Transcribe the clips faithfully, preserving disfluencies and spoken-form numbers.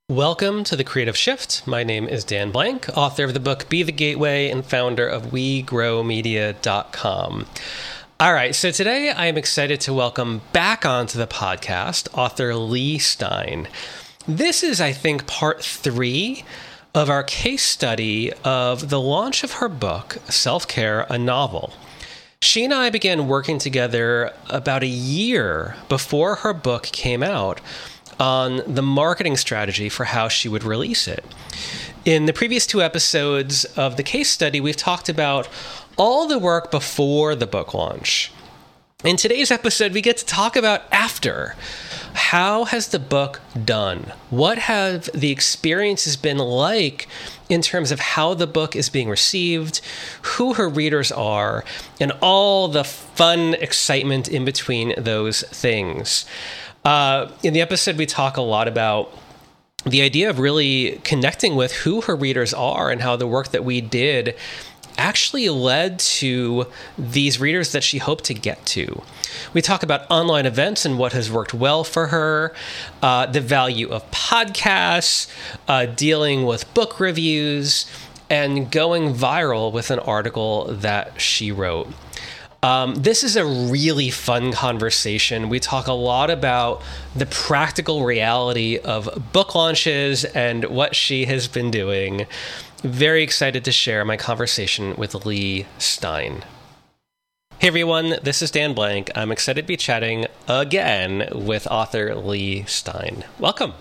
Welcome to The Creative Shift. My name is Dan Blank, author of the book Be the Gateway and founder of we grow media dot com. All right, so today I am excited to welcome back onto the podcast author Leigh Stein. This is, I think, part three of our case study of the launch of her book, Self-Care, a Novel. She and I began working together about a year before her book came out on the marketing strategy for how she would release it. In the previous two episodes of the case study, we've talked about all the work before the book launch. In today's episode, we get to talk about after. How has the book done? What have the experiences been like in terms of how the book is being received, who her readers are, and all the fun excitement in between those things? Uh, in the episode, we talk a lot about the idea of really connecting with who her readers are and how the work that we did actually led to these readers that she hoped to get to. We talk about online events and what has worked well for her, uh, the value of podcasts, uh, dealing with book reviews, and going viral with an article that she wrote. Um, this is a really fun conversation. We talk a lot about the practical reality of book launches and what she has been doing. Very excited to share my conversation with Leigh Stein. Hey everyone, this is Dan Blank. I'm excited to be chatting again with author Leigh Stein. Welcome.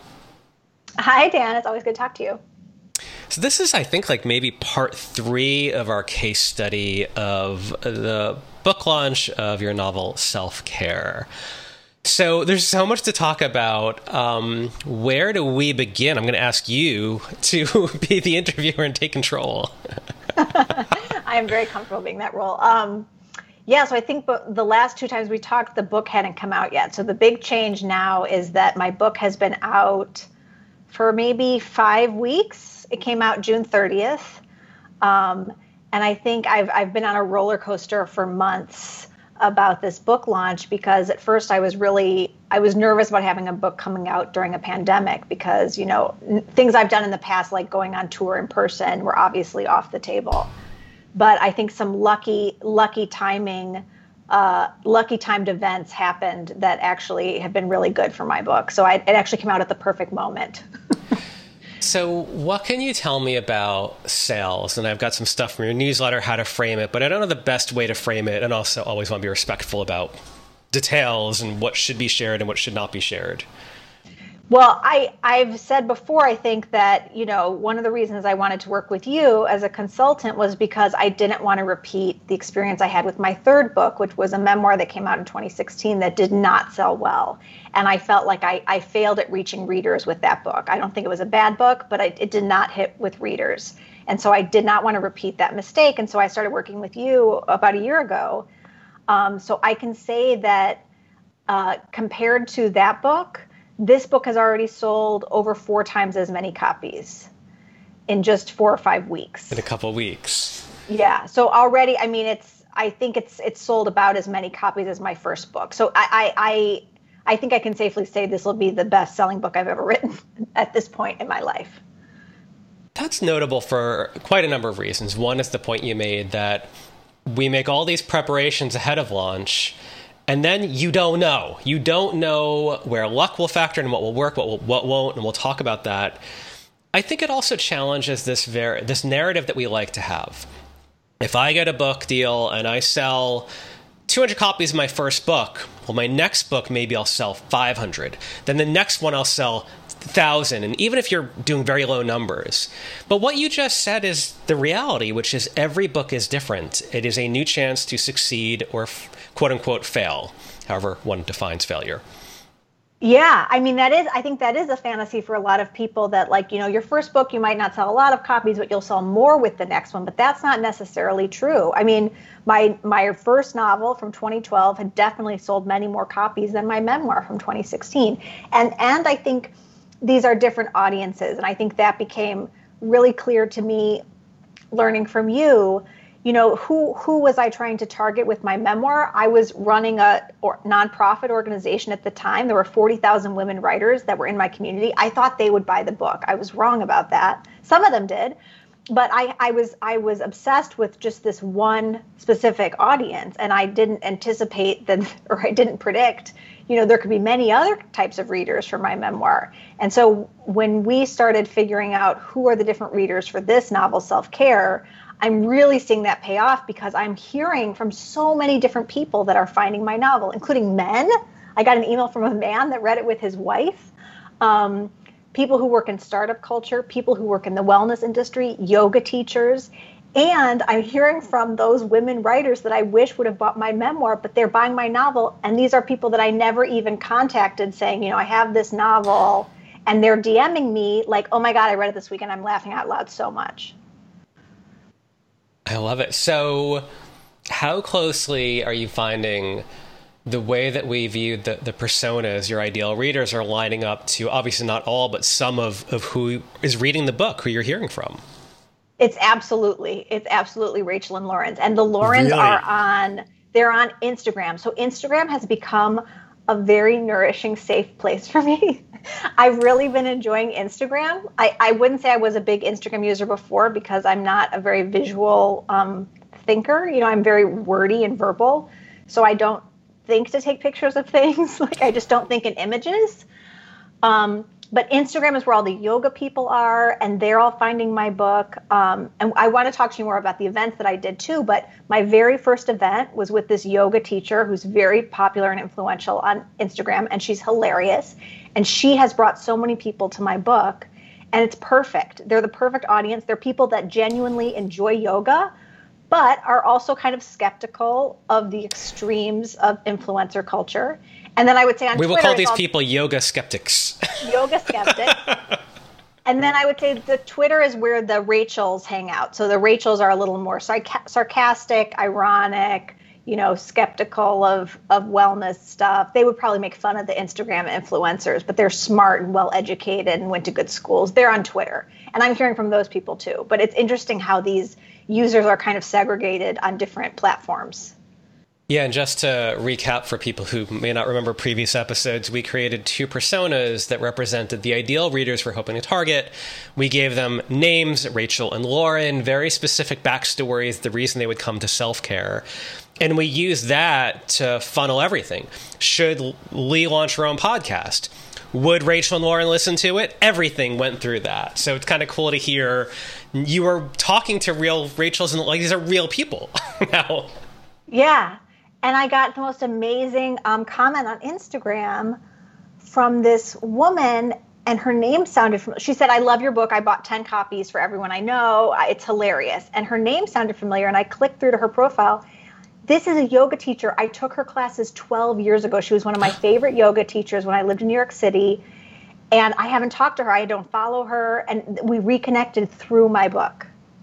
Hi Dan, it's always good to talk to you. So this is, I think, like maybe part three of our case study of the book launch of your novel, Self-Care. So there's so much to talk about. Um, where do we begin? I'm going to ask you to be the interviewer and take control. I am very comfortable being that role. Um, yeah, so I think the last two times we talked, the book hadn't come out yet. So the big change now is that my book has been out for maybe five weeks. It came out June thirtieth. Um, and I think I've I've been on a roller coaster for months about this book launch because at first I was really, I was nervous about having a book coming out during a pandemic because, you know, n- things I've done in the past, like going on tour in person, were obviously off the table. But I think some lucky, lucky timing, uh, lucky timed events happened that actually have been really good for my book. So I, it actually came out at the perfect moment. So what can you tell me about sales? And I've got some stuff from your newsletter, how to frame it, but I don't know the best way to frame it, and also always want to be respectful about details and what should be shared and what should not be shared. Well, I, I've said before, I think that, you know, one of the reasons I wanted to work with you as a consultant was because I didn't want to repeat the experience I had with my third book, which was a memoir that came out in twenty sixteen that did not sell well. And I felt like I, I failed at reaching readers with that book. I don't think it was a bad book, but I, it did not hit with readers. And so I did not want to repeat that mistake. And so I started working with you about a year ago. Um, so I can say that uh, compared to that book, this book has already sold over four times as many copies in just four or five weeks. In a couple of weeks. Yeah. So already, I mean, it's, I think it's, it's sold about as many copies as my first book. So I, I, I, I think I can safely say this will be the best selling book I've ever written at this point in my life. That's notable for quite a number of reasons. One is the point you made that we make all these preparations ahead of launch, and then you don't know. You don't know where luck will factor in, what will work, what will, what won't, and we'll talk about that. I think it also challenges this ver- this narrative that we like to have. If I get a book deal and I sell two hundred copies of my first book, well, my next book, maybe I'll sell five hundred. Then the next one I'll sell one thousand, and even if you're doing very low numbers. But what you just said is the reality, which is every book is different. It is a new chance to succeed or quote-unquote fail, however one defines failure. Yeah, I mean, that is, I think that is a fantasy for a lot of people that, like, you know, your first book, you might not sell a lot of copies, but you'll sell more with the next one. But that's not necessarily true. I mean, my my first novel from twenty twelve had definitely sold many more copies than my memoir from twenty sixteen. And and I think these are different audiences. And I think that became really clear to me learning from you you know, who who was I trying to target with my memoir? I was running a or, nonprofit organization at the time. There were forty thousand women writers that were in my community. I thought they would buy the book. I was wrong about that. Some of them did. But I, I was I was obsessed with just this one specific audience, and I didn't anticipate that, or I didn't predict, you know, there could be many other types of readers for my memoir. And so when we started figuring out who are the different readers for this novel, Self-Care, I'm really seeing that pay off because I'm hearing from so many different people that are finding my novel, including men. I got an email from a man that read it with his wife. Um, people who work in startup culture, people who work in the wellness industry, yoga teachers. And I'm hearing from those women writers that I wish would have bought my memoir, but they're buying my novel. And these are people that I never even contacted saying, you know, I have this novel. And they're DMing me like, oh my God, I read it this week and I'm laughing out loud so much. I love it. So how closely are you finding the way that we view the, the personas, your ideal readers, are lining up to, obviously not all, but some of, of who is reading the book, who you're hearing from? It's absolutely, it's absolutely Rachel and Lauren's. And the Laurens Really? are on, they're on Instagram. So Instagram has become a very nourishing, safe place for me. I've really been enjoying Instagram. I, I wouldn't say I was a big Instagram user before because I'm not a very visual um, thinker. You know, I'm very wordy and verbal. So I don't think to take pictures of things. Like I just don't think in images. Um, but Instagram is where all the yoga people are, and they're all finding my book. Um, and I want to talk to you more about the events that I did too. But my very first event was with this yoga teacher who's very popular and influential on Instagram, and she's hilarious. And she has brought so many people to my book, and it's perfect. They're the perfect audience. They're people that genuinely enjoy yoga, but are also kind of skeptical of the extremes of influencer culture. And then I would say on we Twitter, will call these all, people yoga skeptics. Yoga skeptics. And then I would say the Twitter is where the Rachels hang out. So the Rachels are a little more sarc- sarcastic, ironic, you know, skeptical of, of wellness stuff. They would probably make fun of the Instagram influencers, but they're smart and well-educated and went to good schools. They're on Twitter. And I'm hearing from those people too. But it's interesting how these users are kind of segregated on different platforms. Yeah, and just to recap for people who may not remember previous episodes, we created two personas that represented the ideal readers we're hoping to target. We gave them names, Rachel and Lauren, very specific backstories, the reason they would come to Self-Care. And we used that to funnel everything. Should Lee launch her own podcast? Would Rachel and Lauren listen to it? Everything went through that. So it's kind of cool to hear you were talking to real Rachels, and like these are real people now. Yeah. And I got the most amazing um, comment on Instagram from this woman, and her name sounded familiar. She said, I love your book. I bought ten copies for everyone I know. It's hilarious. And her name sounded familiar, and I clicked through to her profile. This is a yoga teacher. I took her classes twelve years ago. She was one of my favorite yoga teachers when I lived in New York City. And I haven't talked to her. I don't follow her. And we reconnected through my book.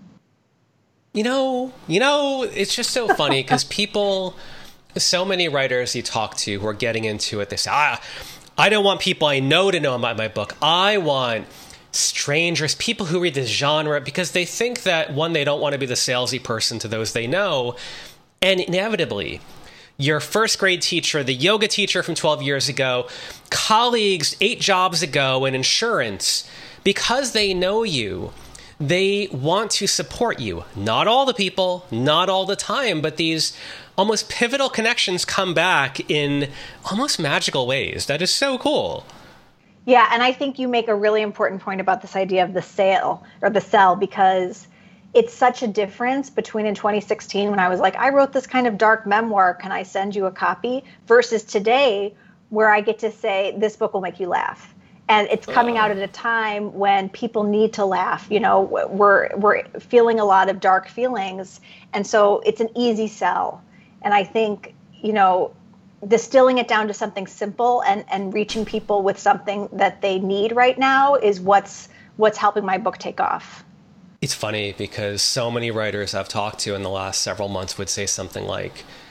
You know, you know, it's just so funny because people, so many writers you talk to who are getting into it, they say, ah, I don't want people I know to know about my book. I want strangers, people who read this genre, because they think that, one, they don't want to be the salesy person to those they know. And inevitably, your first grade teacher, the yoga teacher from twelve years ago, colleagues eight jobs ago in insurance, because they know you, they want to support you. Not all the people, not all the time, but these almost pivotal connections come back in almost magical ways. That is so cool. Yeah, and I think you make a really important point about this idea of the sale or the sell, because it's such a difference between in twenty sixteen when I was like, I wrote this kind of dark memoir, can I send you a copy? Versus today where I get to say, this book will make you laugh. And it's coming out at a time when people need to laugh. You know, we're we're feeling a lot of dark feelings. And so it's an easy sell. And I think, you know, distilling it down to something simple and, and reaching people with something that they need right now is what's what's helping my book take off. It's funny because so many writers I've talked to in the last several months would say something like,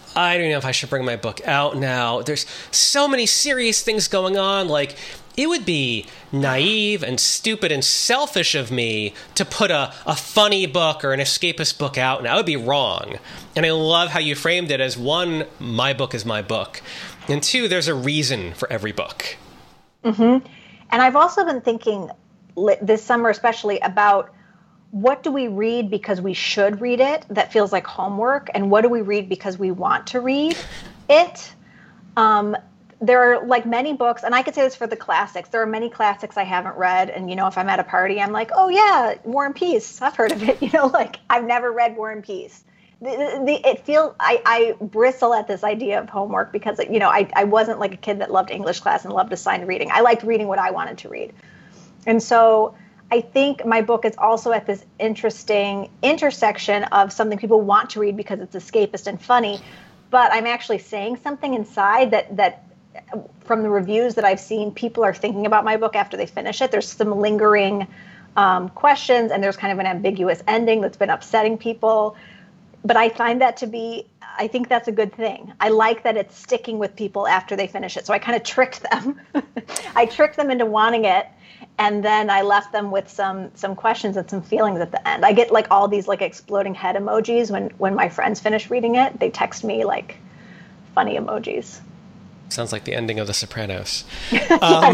I don't know if I should bring my book out now. There's so many serious things going on. Like, it would be naive and stupid and selfish of me to put a, a funny book or an escapist book out. Now, I would be wrong. And I love how you framed it as, one, my book is my book. And two, there's a reason for every book. Mm-hmm. And I've also been thinking this summer especially about, what do we read because we should read it that feels like homework? And what do we read because we want to read it? Um, there are like many books, and I could say this for the classics. There are many classics I haven't read. And, you know, if I'm at a party, I'm like, oh, yeah, War and Peace. I've heard of it. You know, like I've never read War and Peace. The, the, it feels I, I bristle at this idea of homework because, you know, I, I wasn't like a kid that loved English class and loved assigned reading. I liked reading what I wanted to read. And so I think my book is also at this interesting intersection of something people want to read because it's escapist and funny, but I'm actually saying something inside that, that from the reviews that I've seen, people are thinking about my book after they finish it. There's some lingering um, questions, and there's kind of an ambiguous ending that's been upsetting people. But I find that to be, I think that's a good thing. I like that it's sticking with people after they finish it. So I kind of tricked them. I tricked them into wanting it. And then I left them with some some questions and some feelings at the end. I get like all these like exploding head emojis when, when my friends finish reading it. They text me like funny emojis. Sounds like the ending of The Sopranos. Um,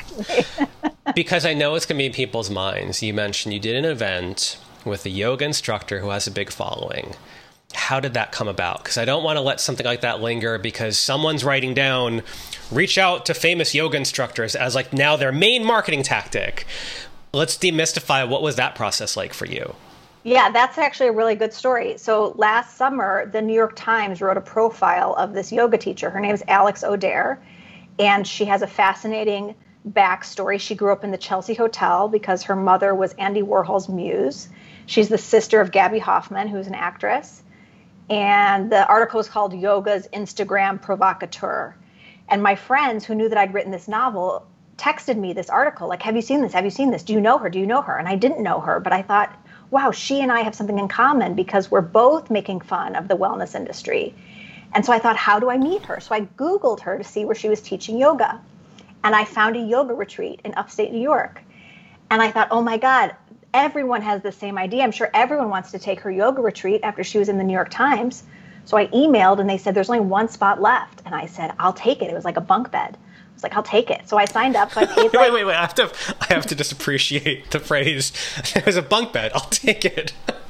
because I know it's going to be in people's minds. You mentioned you did an event with a yoga instructor who has a big following. How did that come about? Because I don't want to let something like that linger because someone's writing down, reach out to famous yoga instructors as like now their main marketing tactic. Let's demystify, what was that process like for you? Yeah, that's actually a really good story. So last summer, the New York Times wrote a profile of this yoga teacher. Her name is Alex O'Dare, and she has a fascinating backstory. She grew up in the Chelsea Hotel because her mother was Andy Warhol's muse. She's the sister of Gabby Hoffman, who's an actress. And the article was called Yoga's Instagram Provocateur. And my friends who knew that I'd written this novel texted me this article, like, have you seen this? Have you seen this? Do you know her? Do you know her? And I didn't know her, but I thought, wow, she and I have something in common because we're both making fun of the wellness industry. And so I thought, how do I meet her? So I Googled her to see where she was teaching yoga. And I found a yoga retreat in upstate New York. And I thought, oh my God, everyone has the same idea. I'm sure everyone wants to take her yoga retreat after she was in the New York Times. So I emailed and they said, there's only one spot left. And I said, I'll take it. It was like a bunk bed. I was like, I'll take it. So I signed up. So I paid like, wait, wait, wait. I have to, I have to just appreciate the phrase. It was a bunk bed. I'll take it.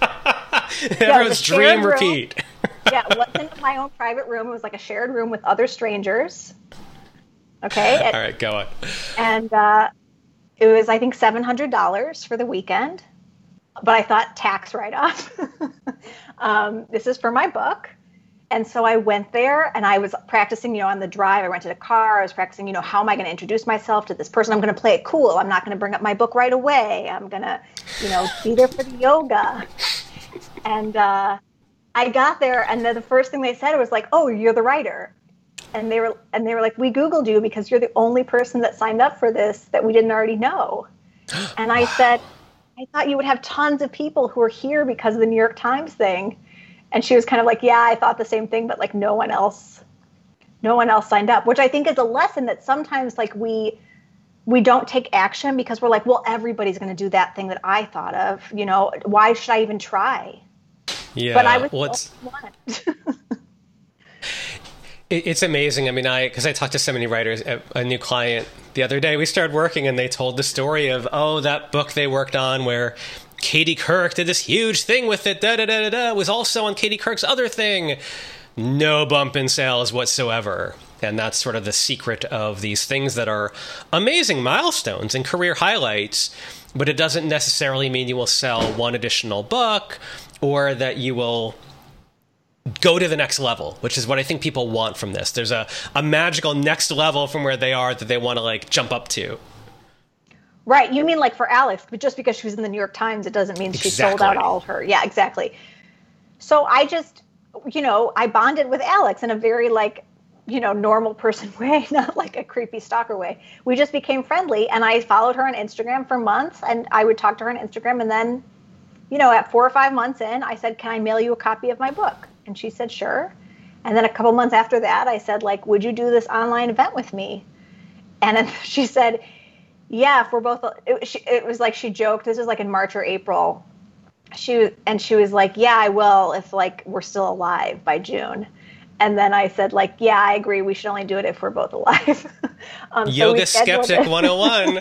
Everyone's dream room. Repeat. Yeah, it wasn't my own private room. It was like a shared room with other strangers. Okay. All right, go on. And, uh, it was, I think, seven hundred dollars for the weekend, but I thought tax write-off. um, this is for my book. And so I went there and I was practicing, you know, on the drive. I rented a car. I was practicing, you know, how am I going to introduce myself to this person? I'm going to play it cool. I'm not going to bring up my book right away. I'm going to, you know, be there for the yoga. And uh, I got there and then the first thing they said was like, oh, you're the writer. And they were and they were like, we Googled you because you're the only person that signed up for this that we didn't already know. And I said, I thought you would have tons of people who are here because of the New York Times thing. And she was kind of like, yeah, I thought the same thing, but like no one else, no one else signed up, which I think is a lesson that sometimes like we we don't take action because we're like, well, everybody's going to do that thing that I thought of. You know, why should I even try? Yeah. But I was well, the only one. It's amazing. I mean, I because I talked to so many writers, a new client the other day, we started working and they told the story of, oh, that book they worked on where Katie Couric did this huge thing with it, da da da da da, was also on Katie Couric's other thing. No bump in sales whatsoever. And that's sort of the secret of these things that are amazing milestones and career highlights, but it doesn't necessarily mean you will sell one additional book or that you will go to the next level, which is what I think people want from this. There's a, a magical next level from where they are that they want to like jump up to. Right. You mean like for Alex, but just because she was in the New York Times, it doesn't mean she Exactly. sold out all of her. Yeah, exactly. So I just, you know, I bonded with Alex in a very like, you know, normal person way, not like a creepy stalker way. We just became friendly and I followed her on Instagram for months and I would talk to her on Instagram. And then, you know, at four or five months in, I said, can I mail you a copy of my book? And she said, sure. And then a couple months after that, I said, like, would you do this online event with me? And then she said, yeah, if we're both, it, she, it was like she joked, this was like in March or April. She and she was like, yeah, I will if like we're still alive by June. And then I said, like, yeah, I agree. We should only do it if we're both alive. um, Yoga so Skeptic one oh one.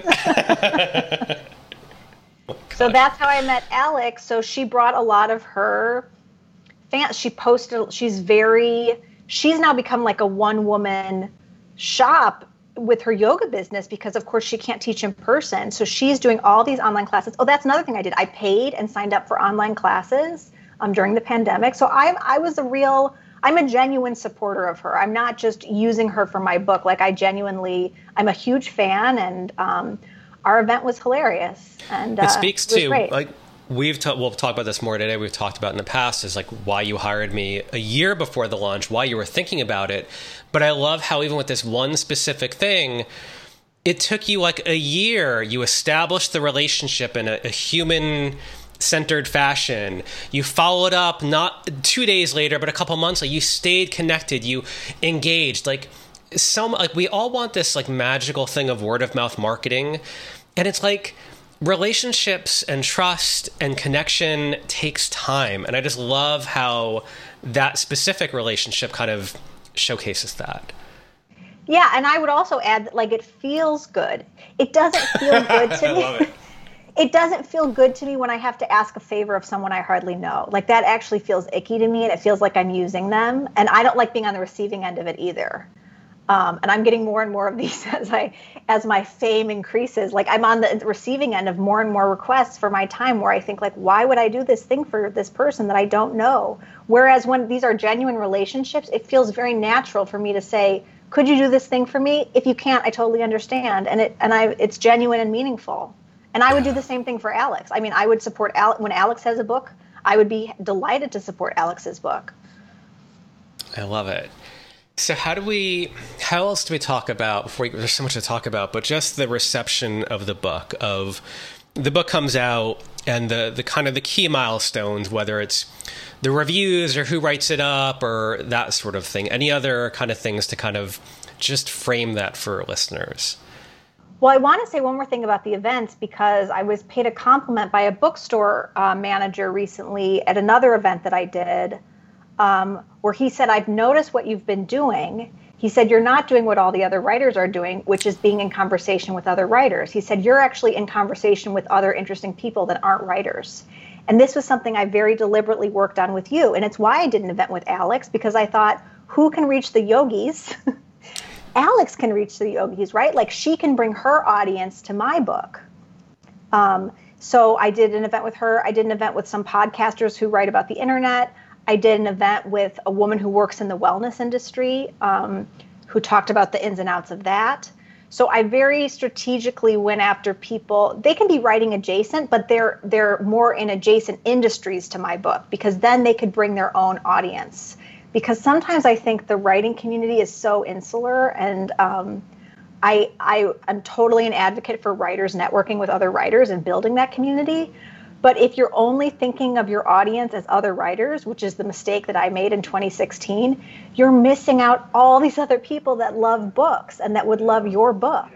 Oh, so that's how I met Alex. So she brought a lot of her fans. She posted, she's very, she's now become like a one woman shop with her yoga business because of course she can't teach in person. So she's doing all these online classes. Oh, that's another thing I did. I paid and signed up for online classes um, during the pandemic. So I, I was a real, I'm a genuine supporter of her. I'm not just using her for my book. Like I genuinely, I'm a huge fan, and um, our event was hilarious. And it uh, speaks it to great. like we've ta- we'll talk about this more today. We've talked about in the past is like why you hired me a year before the launch, why you were thinking about it. But I love how even with this one specific thing, it took you like a year. You established the relationship in a, a human centered fashion. You followed up not two days later, but a couple months later. You stayed connected. You engaged. Like some like we all want this like magical thing of word of mouth marketing, and it's like relationships and trust and connection takes time. And I just love how that specific relationship kind of showcases that. Yeah, and I would also add that like it feels good. It doesn't feel good to I me. love it. It doesn't feel good to me when I have to ask a favor of someone I hardly know. Like that actually feels icky to me, and it feels like I'm using them. And I don't like being on the receiving end of it either. Um, and I'm getting more and more of these as I, as my fame increases. Like I'm on the receiving end of more and more requests for my time where I think like, why would I do this thing for this person that I don't know? Whereas when these are genuine relationships, it feels very natural for me to say, could you do this thing for me? If you can't, I totally understand. And it, and I, it's genuine and meaningful. And I would do the same thing for Alex. I mean, I would support Alex when Alex has a book. I would be delighted to support Alex's book. I love it. So how do we, how else do we talk about, before we, there's so much to talk about, but just the reception of the book, of the book comes out and the, the kind of the key milestones, whether it's the reviews or who writes it up or that sort of thing, any other kind of things to kind of just frame that for listeners? Well, I want to say one more thing about the events because I was paid a compliment by a bookstore uh, manager recently at another event that I did. Um, where he said, I've noticed what you've been doing. He said, you're not doing what all the other writers are doing, which is being in conversation with other writers. He said, you're actually in conversation with other interesting people that aren't writers. And this was something I very deliberately worked on with you. And it's why I did an event with Alex, because I thought, who can reach the yogis? Alex can reach the yogis, right? Like she can bring her audience to my book. Um, so I did an event with her. I did an event with some podcasters who write about the internet. I did an event with a woman who works in the wellness industry, um, who talked about the ins and outs of that. So I very strategically went after people. They can be writing adjacent, but they're they're more in adjacent industries to my book because then they could bring their own audience. Because sometimes I think the writing community is so insular, and um, I I am totally an advocate for writers networking with other writers and building that community. But if you're only thinking of your audience as other writers, which is the mistake that I made in twenty sixteen, you're missing out all these other people that love books and that would love your book.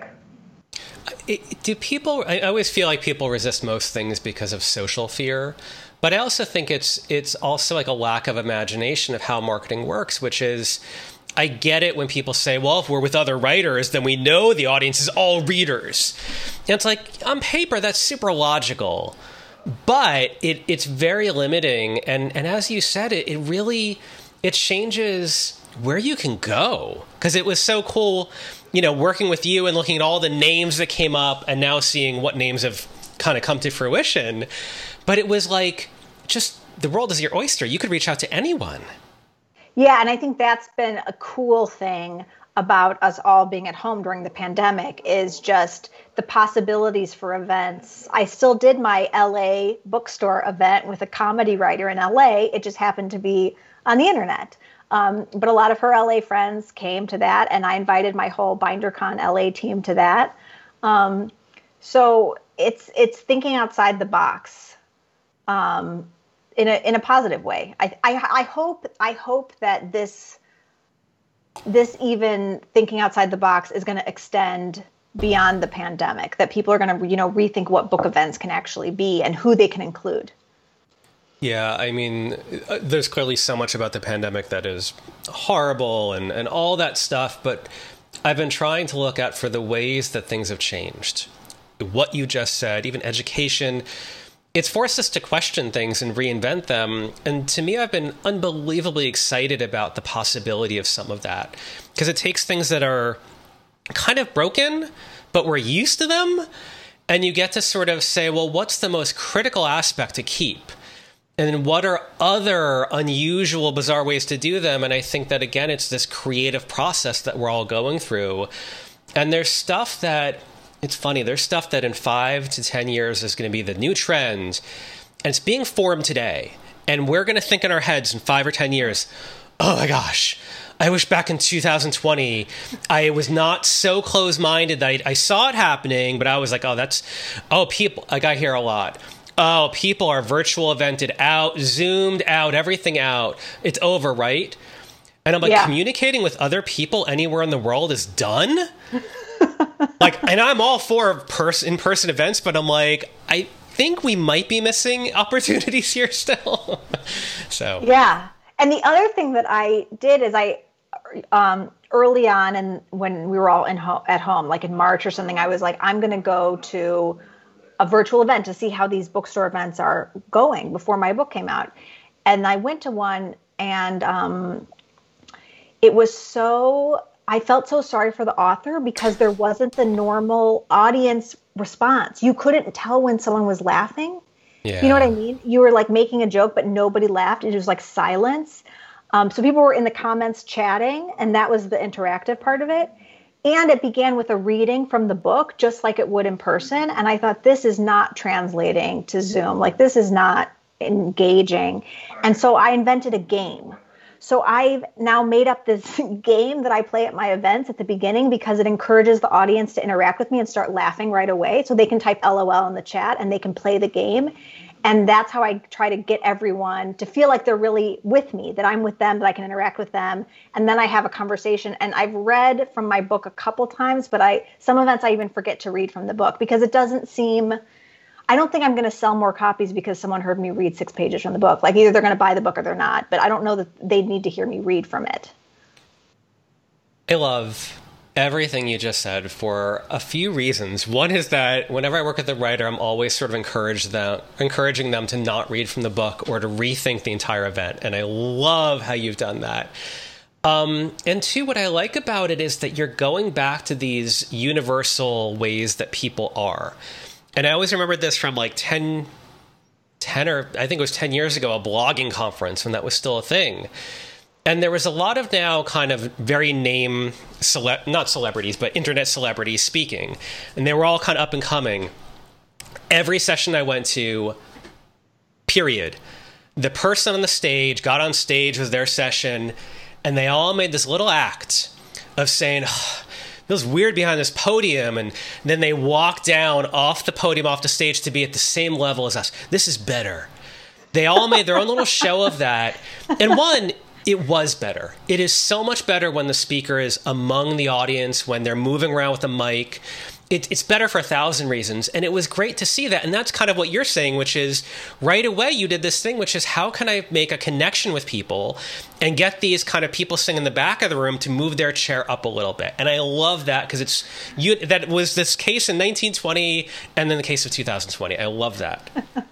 It, do people, I always feel like people resist most things because of social fear, but I also think it's it's also like a lack of imagination of how marketing works, which is, I get it when people say, well, if we're with other writers, then we know the audience is all readers. And it's like, on paper, that's super logical. But it, it's very limiting. And, and as you said, it, it really, it changes where you can go. Because it was so cool, you know, working with you and looking at all the names that came up and now seeing what names have kind of come to fruition. But it was like, just the world is your oyster. You could reach out to anyone. Yeah, and I think that's been a cool thing about us all being at home during the pandemic is just the possibilities for events. I still did my L A bookstore event with a comedy writer in L A. It just happened to be on the internet. Um, but a lot of her L A friends came to that, and I invited my whole BinderCon L A team to that. Um, so it's it's thinking outside the box um, in a in a positive way. I, I I hope I hope that this this even thinking outside the box is going to extend beyond the pandemic, that people are going to, you know, rethink what book events can actually be and who they can include. Yeah, I mean, there's clearly so much about the pandemic that is horrible and, and all that stuff, but I've been trying to look at for the ways that things have changed. What you just said, even education, it's forced us to question things and reinvent them. And to me, I've been unbelievably excited about the possibility of some of that, because it takes things that are kind of broken, but we're used to them. And you get to sort of say, well, what's the most critical aspect to keep? And then what are other unusual, bizarre ways to do them? And I think that, again, it's this creative process that we're all going through. And there's stuff that, it's funny, there's stuff that in five to ten years is going to be the new trend. And it's being formed today. And we're going to think in our heads in five or ten years, oh my gosh, I wish back in two thousand twenty, I was not so close-minded that I, I saw it happening, but I was like, oh, that's, oh, people, like I hear a lot. Oh, people are virtual evented out, Zoomed out, everything out. It's over, right? And I'm like, yeah. Communicating with other people anywhere in the world is done? Like, and I'm all for pers- in-person events, but I'm like, I think we might be missing opportunities here still. So yeah. And the other thing that I did is I, um, early on, and when we were all in ho- at home, like in March or something, I was like, I'm going to go to a virtual event to see how these bookstore events are going before my book came out. And I went to one, and um, it was so, I felt so sorry for the author, because there wasn't the normal audience response. You couldn't tell when someone was laughing. Yeah. You know what I mean? You were like making a joke, but nobody laughed. It was like silence. Um, so people were in the comments chatting, and that was the interactive part of it. And it began with a reading from the book, just like it would in person. And I thought, this is not translating to Zoom. Like, this is not engaging. And so I invented a game. So I've now made up this game that I play at my events at the beginning, because it encourages the audience to interact with me and start laughing right away. So they can type L O L in the chat and they can play the game. And that's how I try to get everyone to feel like they're really with me, that I'm with them, that I can interact with them. And then I have a conversation. And I've read from my book a couple times, but I some events I even forget to read from the book, because it doesn't seem, I don't think I'm going to sell more copies because someone heard me read six pages from the book. Like, either they're going to buy the book or they're not. But I don't know that they'd need to hear me read from it. I love everything you just said for a few reasons. One is that whenever I work with a writer, I'm always sort of encouraged them, encouraging them to not read from the book or to rethink the entire event. And I love how you've done that. Um, and two, what I like about it is that you're going back to these universal ways that people are. And I always remembered this from like ten, ten or I think it was ten years ago, a blogging conference when that was still a thing. And there was a lot of now kind of very name, cele- not celebrities, but internet celebrities speaking. And they were all kind of up and coming. Every session I went to, period, the person on the stage got on stage with their session, and they all made this little act of saying, oh, it feels weird behind this podium. And then they walked down off the podium, off the stage, to be at the same level as us. This is better. They all made their own little show of that. And one, it was better. It is so much better when the speaker is among the audience, when they're moving around with the mic. It, it's better for a thousand reasons. And it was great to see that. And that's kind of what you're saying, which is right away you did this thing, which is how can I make a connection with people and get these kind of people sitting in the back of the room to move their chair up a little bit. And I love that, because it's you. That was this case in nineteen twenty and then the case of two thousand twenty. I love that.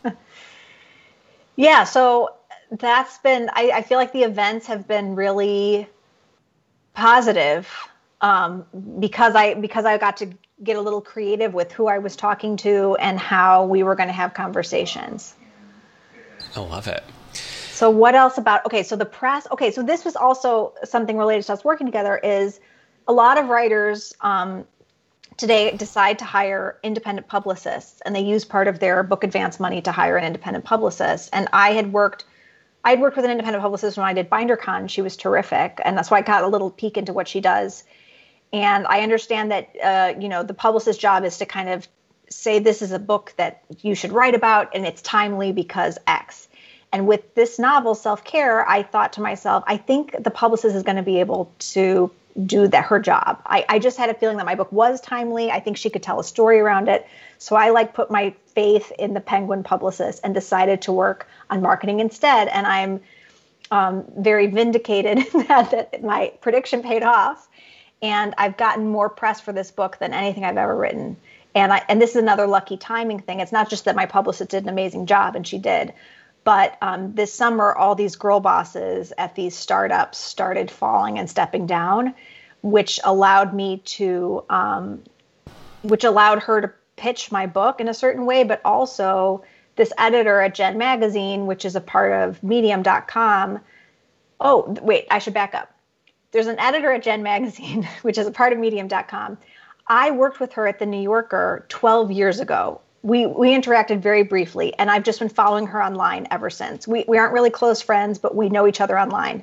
Yeah, so that's been, I, I feel like the events have been really positive, um, because I because I got to get a little creative with who I was talking to and how we were going to have conversations. I love it. So what else about, okay, so the press, okay, so this was also something related to us working together, is a lot of writers um, today decide to hire independent publicists, and they use part of their book advance money to hire an independent publicist. And I had worked I'd worked with an independent publicist when I did BinderCon. She was terrific. And that's why I got a little peek into what she does. And I understand that, uh, you know, the publicist's job is to kind of say, this is a book that you should write about, and it's timely because X. And with this novel, Self-Care, I thought to myself, I think the publicist is going to be able to do that her job. I, I just had a feeling that my book was timely. I think she could tell a story around it. So I like put my faith in the Penguin publicist and decided to work on marketing instead. And I'm um, very vindicated that, that my prediction paid off. And I've gotten more press for this book than anything I've ever written. And I, and this is another lucky timing thing. It's not just that my publicist did an amazing job, and she did. But um, this summer, all these girl bosses at these startups started falling and stepping down, which allowed me to, um, which allowed her to pitch my book in a certain way. But also, this editor at Gen Magazine, which is a part of Medium dot com. Oh, wait, I should back up. There's an editor at Gen Magazine, which is a part of Medium dot com. I worked with her at the New Yorker twelve years ago. We we interacted very briefly, and I've just been following her online ever since. We we aren't really close friends, but we know each other online.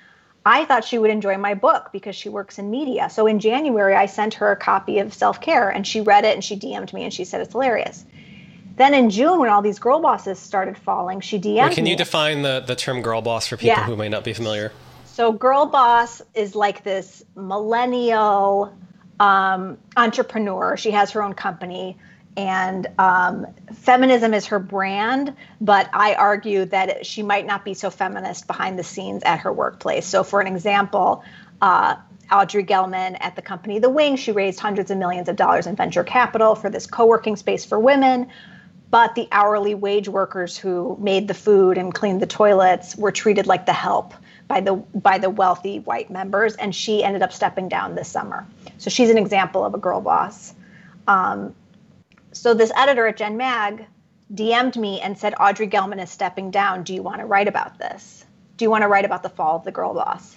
I thought she would enjoy my book because she works in media. So in January, I sent her a copy of Self-Care, and she read it, and she D M'd me, and she said it's hilarious. Then in June, when all these girl bosses started falling, she D M'd me. Wait, can you define the, the term girl boss for people yeah. who may not be familiar? So girl boss is like this millennial um, entrepreneur. She has her own company. And um, feminism is her brand, but I argue that it, she might not be so feminist behind the scenes at her workplace. So for an example, uh, Audrey Gelman at the company The Wing, she raised hundreds of millions of dollars in venture capital for this co-working space for women. But the hourly wage workers who made the food and cleaned the toilets were treated like the help by the by the wealthy white members. And she ended up stepping down this summer. So she's an example of a girl boss. Um, So this editor at Gen Mag D M'd me and said, Audrey Gelman is stepping down. Do you want to write about this? Do you want to write about the fall of the girl boss?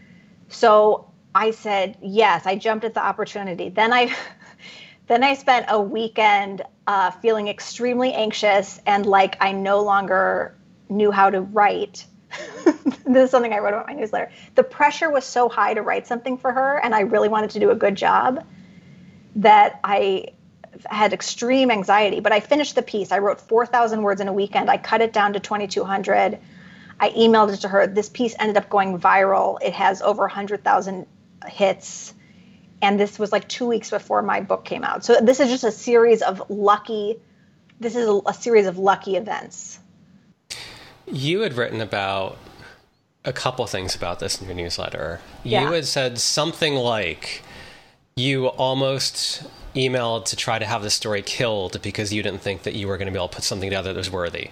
So I said, yes, I jumped at the opportunity. Then I then I spent a weekend uh, feeling extremely anxious and like I no longer knew how to write. This is something I wrote about in my newsletter. The pressure was so high to write something for her, and I really wanted to do a good job, that I had extreme anxiety, but I finished the piece. I wrote four thousand words in a weekend. I cut it down to twenty-two hundred. I emailed it to her. This piece ended up going viral. It has over one hundred thousand hits. And this was like two weeks before my book came out. So this is just a series of lucky, this is a, a series of lucky events. You had written about a couple things about this in your newsletter. Yeah. You had said something like you almost emailed to try to have the story killed because you didn't think that you were going to be able to put something together that was worthy.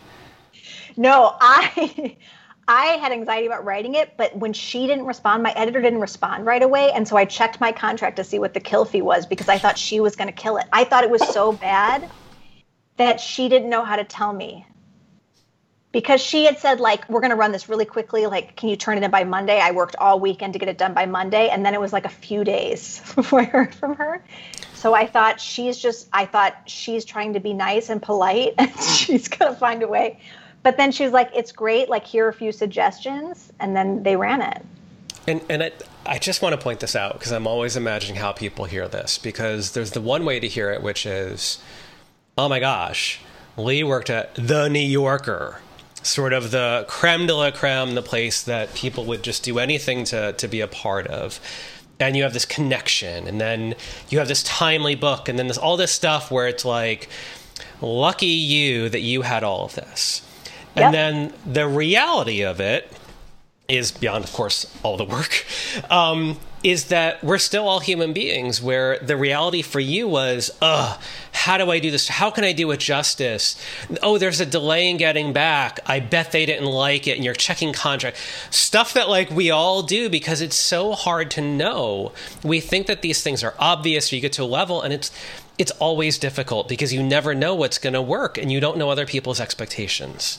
No, I I had anxiety about writing it, but when she didn't respond, my editor didn't respond right away, and so I checked my contract to see what the kill fee was because I thought she was going to kill it. I thought it was so bad that she didn't know how to tell me. Because she had said, like, we're going to run this really quickly. Like, can you turn it in by Monday? I worked all weekend to get it done by Monday. And then it was like a few days before I heard from her. So I thought she's just, I thought she's trying to be nice and polite and she's going to find a way. But then she was like, it's great. Like, here are a few suggestions. And then they ran it. And and it, I just want to point this out because I'm always imagining how people hear this, because there's the one way to hear it, which is, oh my gosh, Lee worked at The New Yorker. Sort of the creme de la creme, the place that people would just do anything to, to be a part of. And you have this connection, and then you have this timely book, and then there's all this stuff where it's like, lucky you that you had all of this. Yep. And then the reality of it is, beyond, of course, all the work, um, is that we're still all human beings, where the reality for you was, ugh, how do I do this? How can I do it justice? Oh, there's a delay in getting back. I bet they didn't like it. And you're checking contract. Stuff that, like, we all do because it's so hard to know. We think that these things are obvious, or you get to a level, and it's it's always difficult because you never know what's going to work, and you don't know other people's expectations.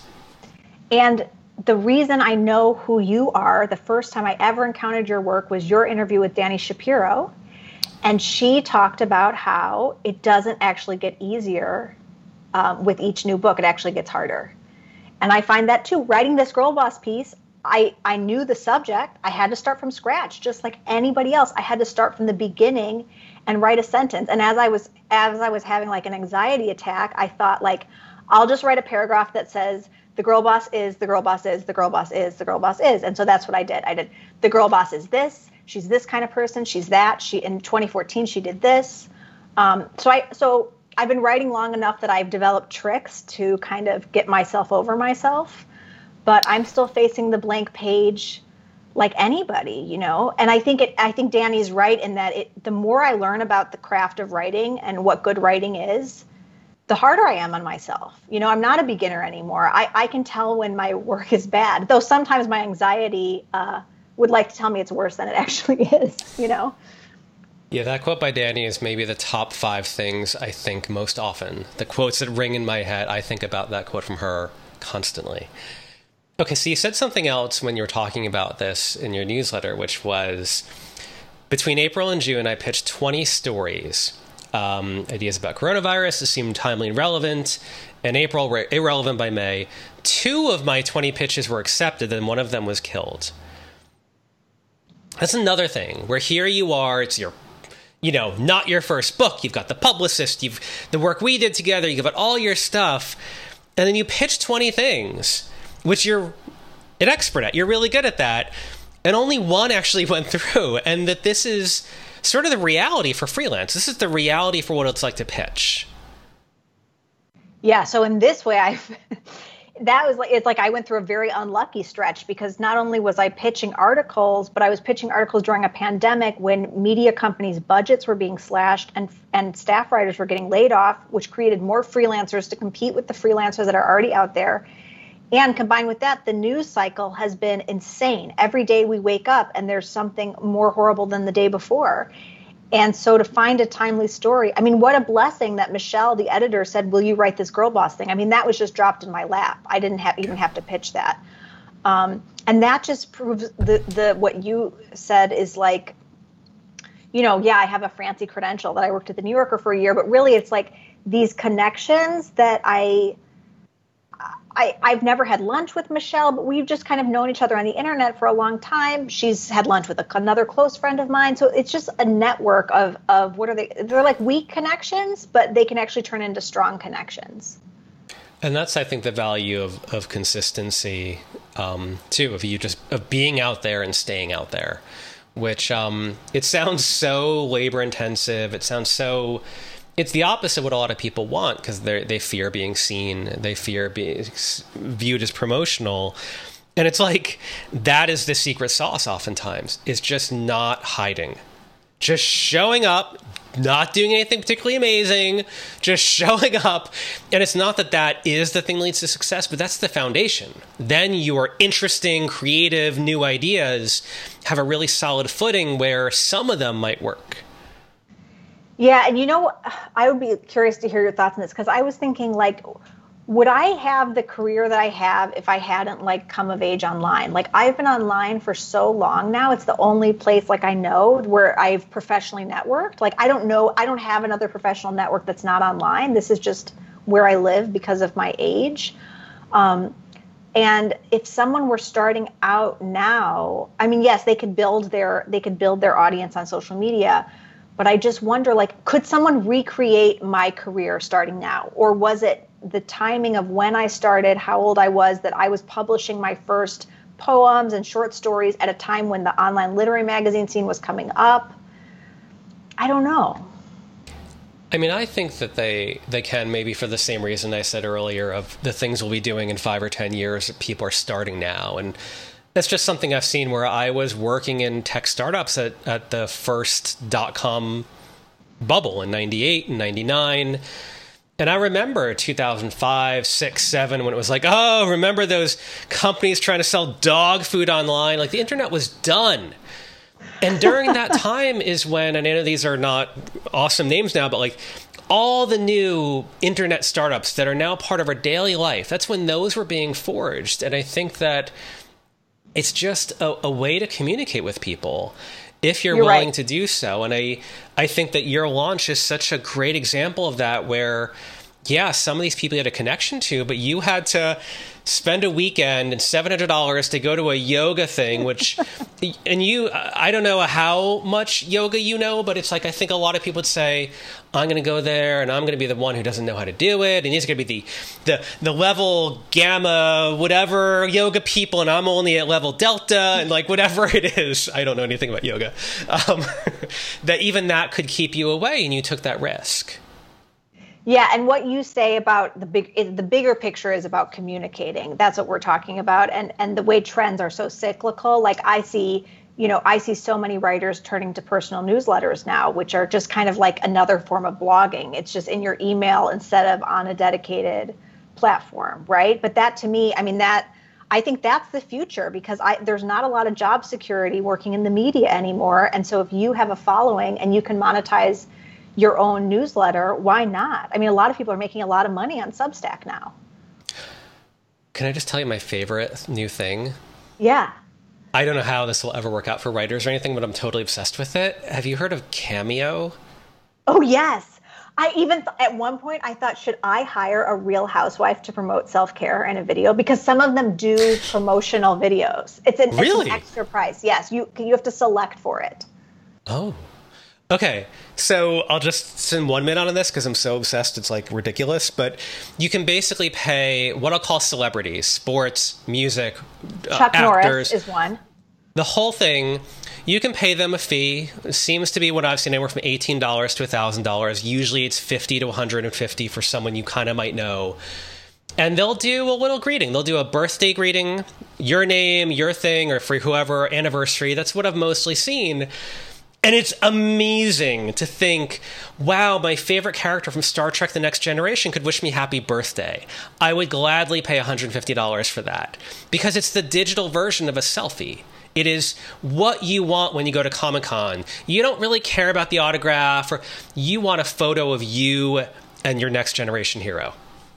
And the reason I know who you are, the first time I ever encountered your work was your interview with Dani Shapiro. And she talked about how it doesn't actually get easier um, with each new book. It actually gets harder. And I find that too. Writing this Girl Boss piece, I, I knew the subject. I had to start from scratch, just like anybody else. I had to start from the beginning and write a sentence. And as I was as I was having like an anxiety attack, I thought, like, I'll just write a paragraph that says, the girl boss is, the girl boss is, the girl boss is, the girl boss is. And so that's what I did. I did, the girl boss is this, she's this kind of person, she's that. She, in twenty fourteen, she did this. Um, so I, so I've been writing long enough that I've developed tricks to kind of get myself over myself, but I'm still facing the blank page like anybody, you know? And I think it, I think Danny's right in that it, the more I learn about the craft of writing and what good writing is, the harder I am on myself. You know, I'm not a beginner anymore. I, I can tell when my work is bad, though sometimes my anxiety uh, would like to tell me it's worse than it actually is, you know? Yeah, that quote by Danny is maybe the top five things I think most often. The quotes that ring in my head, I think about that quote from her constantly. Okay, so you said something else when you were talking about this in your newsletter, which was between April and June, I pitched twenty stories. Um, ideas about coronavirus that seemed timely and relevant. In April, were irrelevant by May. Two of my twenty pitches were accepted, and one of them was killed. That's another thing, where here you are, it's your, you know, not your first book. You've got the publicist, you've the work we did together, you've got all your stuff, and then you pitch twenty things, which you're an expert at. You're really good at that. And only one actually went through. And that this is sort of the reality for freelance. This is the reality for what it's like to pitch. Yeah. So in this way, I've, that was like, it's like I went through a very unlucky stretch because not only was I pitching articles, but I was pitching articles during a pandemic when media companies' budgets were being slashed and, and staff writers were getting laid off, which created more freelancers to compete with the freelancers that are already out there. And combined with that, the news cycle has been insane. Every day we wake up and there's something more horrible than the day before. And so to find a timely story, I mean, what a blessing that Michelle, the editor, said, will you write this girl boss thing? I mean, that was just dropped in my lap. I didn't have, even have to pitch that. Um, and that just proves the, the what you said is like, you know, yeah, I have a fancy credential that I worked at the New Yorker for a year, but really it's like these connections that I... I, I've never had lunch with Michelle, but we've just kind of known each other on the internet for a long time. She's had lunch with a, another close friend of mine. So it's just a network of, of what are they? They're like weak connections, but they can actually turn into strong connections. And that's, I think, the value of, of consistency, um, too, of you just of being out there and staying out there, which um, it sounds so labor intensive. It sounds so... It's the opposite of what a lot of people want because they they fear being seen. They fear being viewed as promotional. And it's like, that is the secret sauce oftentimes, is just not hiding. Just showing up, not doing anything particularly amazing, just showing up. And it's not that that is the thing that leads to success, but that's the foundation. Then your interesting, creative, new ideas have a really solid footing where some of them might work. Yeah. And, you know, I would be curious to hear your thoughts on this because I was thinking, like, would I have the career that I have if I hadn't, like, come of age online? Like, I've been online for so long now. It's the only place, like, I know where I've professionally networked. Like, I don't know. I don't have another professional network that's not online. This is just where I live because of my age. Um, and if someone were starting out now, I mean, yes, they could build their they could build their audience on social media. But I just wonder, like, could someone recreate my career starting now? Or was it the timing of when I started, how old I was, that I was publishing my first poems and short stories at a time when the online literary magazine scene was coming up? I don't know. I mean, I think that they, they can, maybe for the same reason I said earlier of the things we'll be doing in five or ten years, people are starting now. And that's just something I've seen where I was working in tech startups at, at the first dot-com bubble in ninety-eight and ninety-nine. And I remember two thousand five, six, seven, when it was like, oh, remember those companies trying to sell dog food online? Like, the internet was done. And during that time is when, and I know these are not awesome names now, but like all the new internet startups that are now part of our daily life, that's when those were being forged. And I think that it's just a, a way to communicate with people if you're, you're willing right. to do so. And I, I think that your launch is such a great example of that, where Yeah, some of these people you had a connection to, but you had to spend a weekend and seven hundred dollars to go to a yoga thing, which, and you, I don't know how much yoga you know, but it's like, I think a lot of people would say, I'm going to go there and I'm going to be the one who doesn't know how to do it. And he's going to be the, the, the level gamma, whatever yoga people. And I'm only at level delta and like whatever it is. I don't know anything about yoga. Um, that even that could keep you away, and you took that risk. Yeah, and what you say about the big, the bigger picture is about communicating. That's what we're talking about, and and the way trends are so cyclical. Like I see, you know, I see so many writers turning to personal newsletters now, which are just kind of like another form of blogging. It's just in your email instead of on a dedicated platform, right? But that to me, I mean, that I think that's the future, because I there's not a lot of job security working in the media anymore, and so if you have a following and you can monetize your own newsletter, why not? I mean, a lot of people are making a lot of money on Substack now. Can I just tell you my favorite new thing? Yeah. I don't know how this will ever work out for writers or anything, but I'm totally obsessed with it. Have you heard of Cameo? Oh, yes. I even, th- at one point, I thought, should I hire a Real Housewife to promote self-care in a video? Because some of them do promotional videos. It's an, really? It's an extra price. Yes, you you have to select for it. Oh. Okay, so I'll just spend one minute on this because I'm so obsessed, it's like ridiculous. But you can basically pay what I'll call celebrities, sports, music, Chuck uh, Norris actors. is one. The whole thing, you can pay them a fee. It seems to be what I've seen, anywhere from eighteen dollars to one thousand dollars. Usually it's fifty to one hundred fifty for someone you kind of might know. And they'll do a little greeting. They'll do a birthday greeting, your name, your thing, or for whoever, anniversary. That's what I've mostly seen. And it's amazing to think, wow, my favorite character from Star Trek The Next Generation could wish me happy birthday. I would gladly pay one hundred fifty dollars for that, because it's the digital version of a selfie. It is what you want when you go to Comic-Con. You don't really care about the autograph, or you want a photo of you and your Next Generation hero.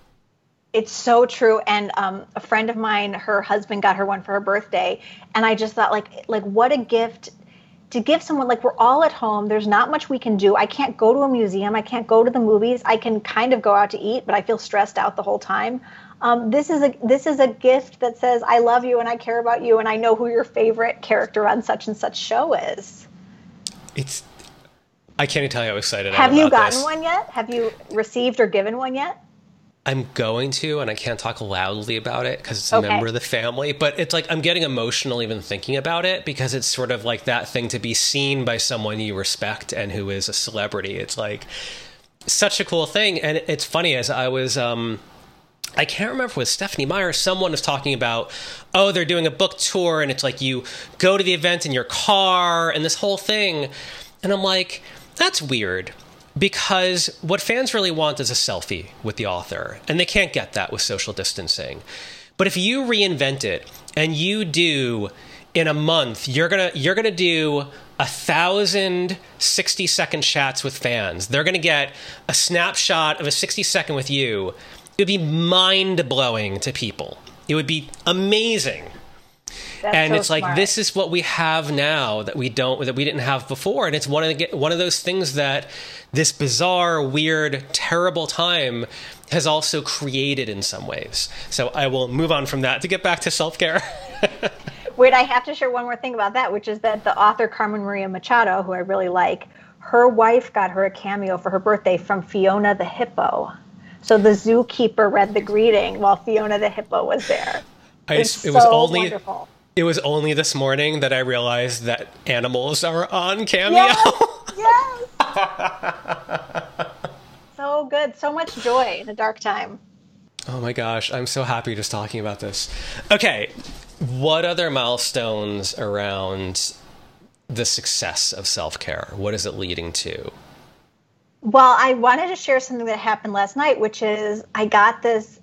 It's so true. And um, a friend of mine, her husband got her one for her birthday. And I just thought, like, like what a gift to give someone. Like, we're all at home. There's not much we can do. I can't go to a museum. I can't go to the movies. I can kind of go out to eat, but I feel stressed out the whole time. Um, this is a this is a gift that says, I love you and I care about you and I know who your favorite character on such and such show is. It's, I can't even tell you how excited I am Have about you gotten this. one yet? Have you received or given one yet? I'm going to, and I can't talk loudly about it because it's a Okay. member of the family, but it's like I'm getting emotional even thinking about it, because it's sort of like that thing to be seen by someone you respect and who is a celebrity. It's like such a cool thing. And it's funny, as I was, um, I can't remember if it was Stephanie Meyer, someone was talking about, oh, they're doing a book tour, and it's like you go to the event in your car and this whole thing. And I'm like, that's weird. Because what fans really want is a selfie with the author, and they can't get that with social distancing. But if you reinvent it and you do, in a month, you're gonna you're gonna do a thousand sixty second chats with fans. They're gonna get a snapshot of a sixty second with you. It would be mind blowing to people. It would be amazing. That's and so it's like, smart. this is what we have now that we don't, that we didn't have before. And it's one of the, one of those things that this bizarre, weird, terrible time has also created in some ways. So I will move on from that to get back to self-care. Wait, I have to share one more thing about that, which is that the author Carmen Maria Machado, who I really like, her wife got her a cameo for her birthday from Fiona the Hippo. So the zookeeper read the greeting while Fiona the Hippo was there. I, It's it was so only wonderful. It was only this morning that I realized that animals are on Cameo. Yes, yes. So good. So much joy in a dark time. Oh my gosh, I'm so happy just talking about this. Okay, what other milestones around the success of self-care? What is it leading to? Well, I wanted to share something that happened last night, which is I got this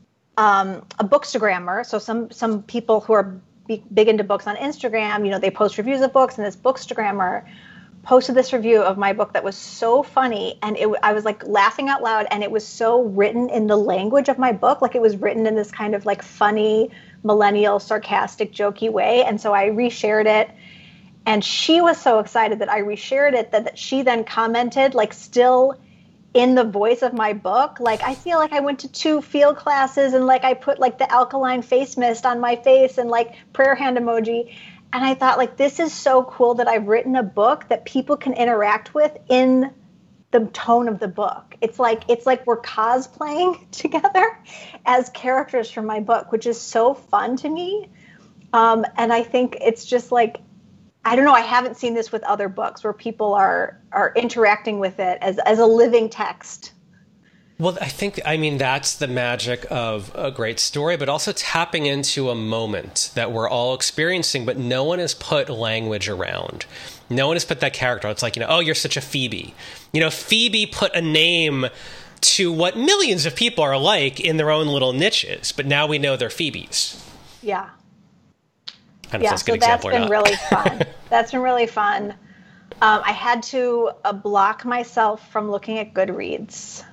um, a bookstagrammer. So some some people who are big, big into books on Instagram, you know, they post reviews of books, and this bookstagrammer posted this review of my book that was so funny, and it, I was like laughing out loud, and it was so written in the language of my book, like it was written in this kind of like funny, millennial, sarcastic, jokey way, and so I reshared it, and she was so excited that I reshared it that, that she then commented, like still in the voice of my book. Like, I feel like I went to two field classes and like I put like the alkaline face mist on my face and like prayer hand emoji. And I thought, like, this is so cool that I've written a book that people can interact with in the tone of the book. It's like it's like we're cosplaying together as characters from my book, which is so fun to me. Um, and I think it's just like, I don't know, I haven't seen this with other books where people are are interacting with it as, as a living text. Well, I think, I mean, that's the magic of a great story, but also tapping into a moment that we're all experiencing, but no one has put language around. No one has put that character. It's like, you know, oh, you're such a Phoebe. You know, Phoebe put a name to what millions of people are like in their own little niches, but now we know they're Phoebes. Yeah. I don't yeah, know if that's a good so that's example or been not. really fun. That's been really fun. Um, I had to uh, block myself from looking at Goodreads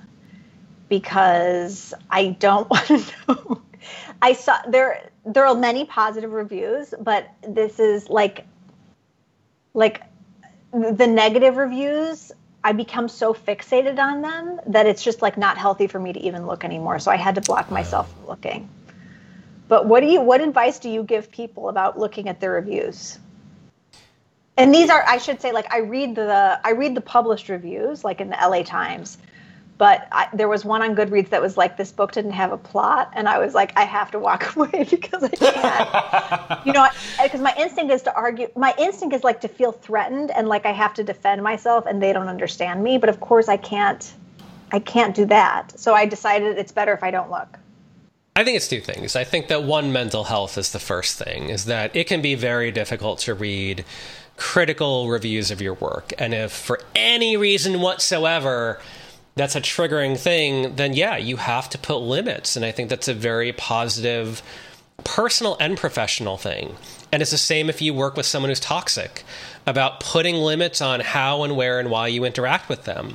because I don't want to know. I saw there there are many positive reviews, but this is like like the negative reviews. I become so fixated on them that it's just like not healthy for me to even look anymore. So I had to block myself from looking. But what do you what advice do you give people about looking at their reviews? And these are, I should say, like I read the I read the published reviews, like in the L A Times. But I, there was one on Goodreads that was like, this book didn't have a plot. And I was like, I have to walk away because I can't. You know, because my instinct is to argue. My instinct is like to feel threatened and like I have to defend myself and they don't understand me. But of course, I can't. I can't do that. So I decided it's better if I don't look. I think it's two things. I think that one, mental health is the first thing, is that it can be very difficult to read critical reviews of your work. And if for any reason whatsoever that's a triggering thing, then yeah, you have to put limits. And I think that's a very positive personal and professional thing. And it's the same if you work with someone who's toxic, about putting limits on how and where and why you interact with them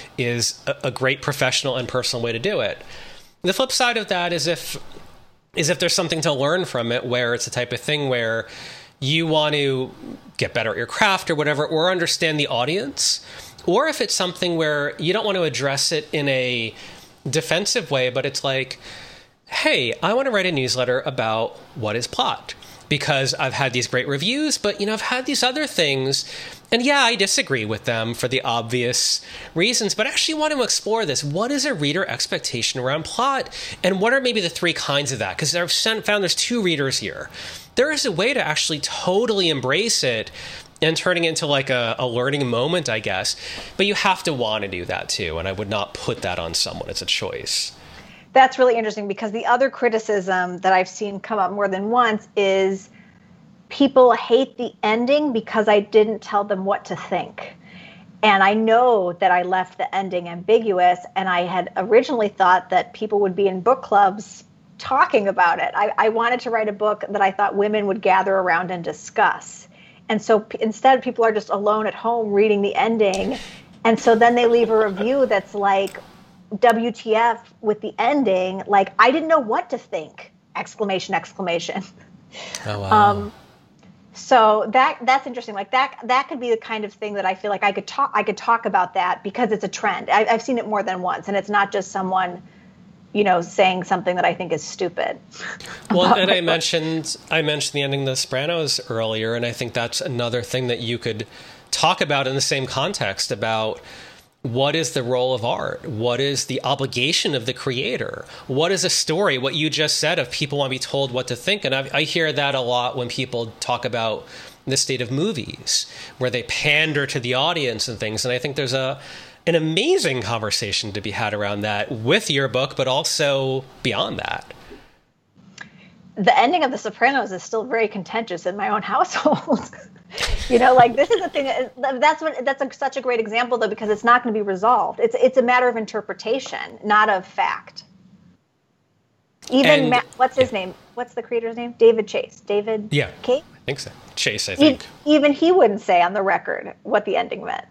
is a, a great professional and personal way to do it. The flip side of that is if is if there's something to learn from it, where it's the type of thing where you want to get better at your craft or whatever, or understand the audience, or if it's something where you don't want to address it in a defensive way, but it's like, hey, I want to write a newsletter about what is plot, because I've had these great reviews, but, you know, I've had these other things, and yeah, I disagree with them for the obvious reasons, but I actually want to explore this. What is a reader expectation around plot? And what are maybe the three kinds of that? Because I've found there's two readers here. There is a way to actually totally embrace it and turning it into like a, a learning moment, I guess. But you have to want to do that too, and I would not put that on someone. It's a choice. That's really interesting, because the other criticism that I've seen come up more than once is people hate the ending because I didn't tell them what to think. And I know that I left the ending ambiguous, and I had originally thought that people would be in book clubs talking about it. I, I wanted to write a book that I thought women would gather around and discuss. And so p- instead, people are just alone at home reading the ending. And so then they leave a review that's like, W T F with the ending, like, I didn't know what to think, exclamation, exclamation. Oh, wow. Um, so that that's interesting. Like that that could be the kind of thing that I feel like I could talk I could talk about that, because it's a trend. I, I've seen it more than once, and it's not just someone, you know, saying something that I think is stupid. Well, and I mentioned I mentioned the ending of The Sopranos earlier, and I think that's another thing that you could talk about in the same context about. What is the role of art? What is the obligation of the creator? What is a story? What you just said of people want to be told what to think. And I, I hear that a lot when people talk about the state of movies, where they pander to the audience and things. And I think there's a an amazing conversation to be had around that with your book, but also beyond that. The ending of The Sopranos is still very contentious in my own household. You know, like this is the thing. That's what that's a, such a great example, though, because it's not going to be resolved. It's it's a matter of interpretation, not of fact. Even and, Ma- what's his yeah. name? What's the creator's name? David Chase. David. Yeah, Kate? I think so. Chase, I think. He, even he wouldn't say on the record what the ending meant.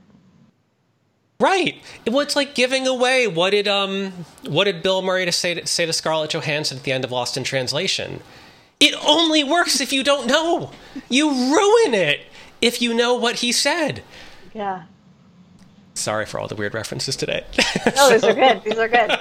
Right. Well, it's like giving away. What did um what did Bill Murray to say to, say to Scarlett Johansson at the end of Lost in Translation? It only works if you don't know. You ruin it if you know what he said. Yeah. Sorry for all the weird references today. No, these are good. These are good.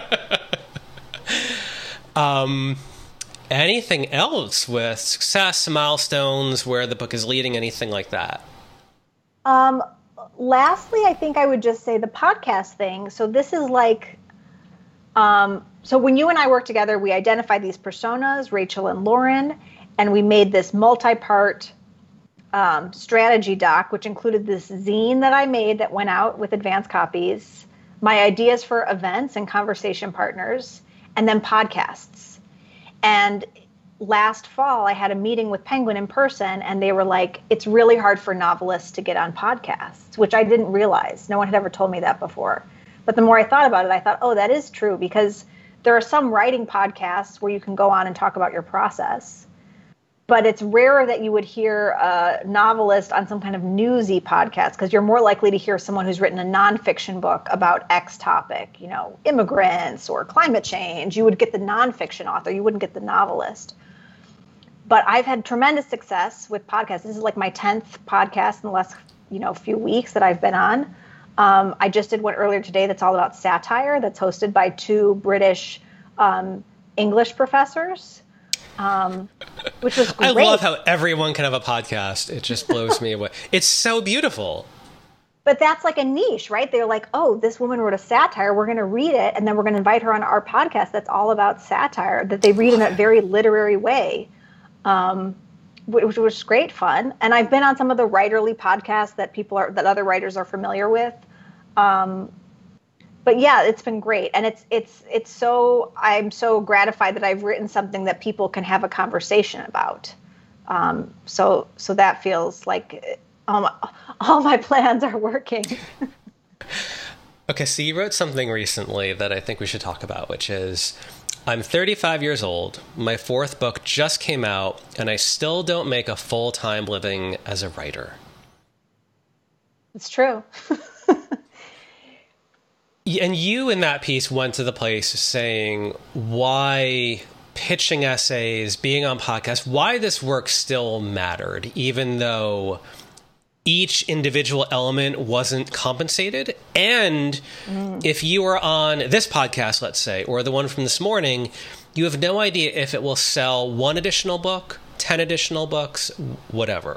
Um, anything else with success, milestones, where the book is leading, anything like that? Um, lastly, I think I would just say the podcast thing. So this is like, um, so when you and I worked together, we identified these personas, Rachel and Lauren, and we made this multi-part um, strategy doc, which included this zine that I made that went out with advance copies, my ideas for events and conversation partners, and then podcasts. And last fall, I had a meeting with Penguin in person, and they were like, it's really hard for novelists to get on podcasts, which I didn't realize. No one had ever told me that before. But the more I thought about it, I thought, oh, that is true, because there are some writing podcasts where you can go on and talk about your process. But it's rarer that you would hear a novelist on some kind of newsy podcast, because you're more likely to hear someone who's written a nonfiction book about X topic, you know, immigrants or climate change. You would get the nonfiction author. You wouldn't get the novelist. But I've had tremendous success with podcasts. This is like my tenth podcast in the last, you know, few weeks that I've been on. Um, I just did one earlier today that's all about satire, that's hosted by two British um, English professors. Um, which was great. I love how everyone can have a podcast. It just blows me away. It's so beautiful. But that's like a niche, right? They're like, oh, this woman wrote a satire. We're going to read it, and then we're going to invite her on our podcast that's all about satire, that they read in a very literary way, um, which was great fun. And I've been on some of the writerly podcasts that people are, that other writers are familiar with. Um, But yeah, it's been great. And it's, it's, it's so, I'm so gratified that I've written something that people can have a conversation about. Um, so, so that feels like all my, all my plans are working. Okay. So you wrote something recently that I think we should talk about, which is, I'm thirty-five years old. My fourth book just came out, and I still don't make a full-time living as a writer. It's true. And you in that piece went to the place saying why pitching essays, being on podcasts, why this work still mattered, even though each individual element wasn't compensated. And mm. if you are on this podcast, let's say, or the one from this morning, you have no idea if it will sell one additional book, ten additional books, whatever.